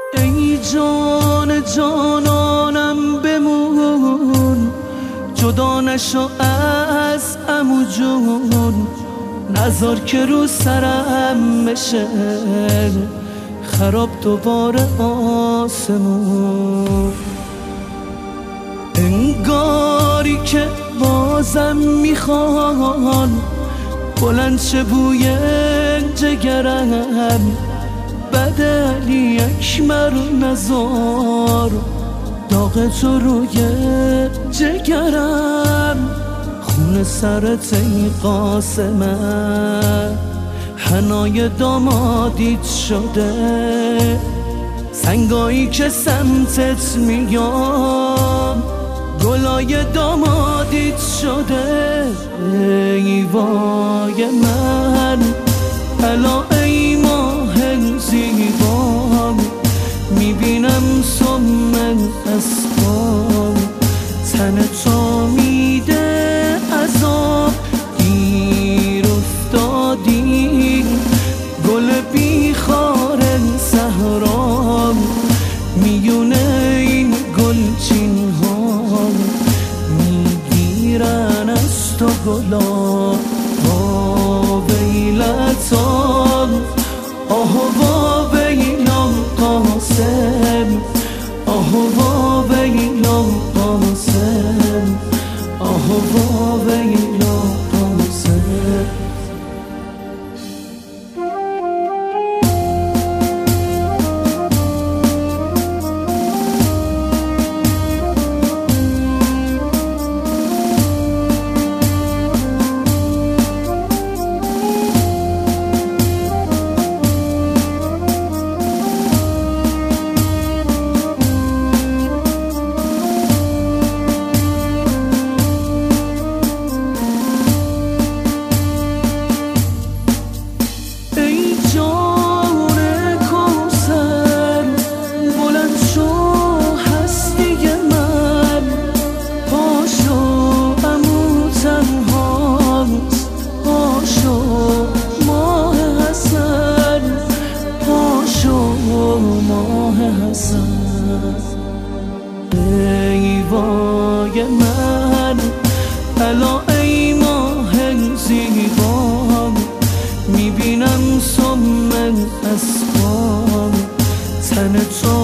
ای جان جانانم بمون، جدا نشو از عمو جون، نذار که رو سرم بشه خراب دوباره آسمون. انگاری که بازم میخوان بلند شه بوی جگرم، بدلی اکمر نزار داغ تو روی جگرم. خون سرت ای قاسمه حنای دامادیت شده، سنگایی که سمتت میام گلای دامادیت شده. ای وای من الا ای ماه زیبام، میبینم سم اسبام تن تو میده عذاب. گیر افتادی گل بیخار صحرام، میونه این گلچین ها میگیرن از تو گلا. ویلتان آه و ویلا قاسم، آه و ویلا قاسم، آه و ویلا قاسم. ای وای من الا ای ماه زیبام، میبینم سم اسبام تن تو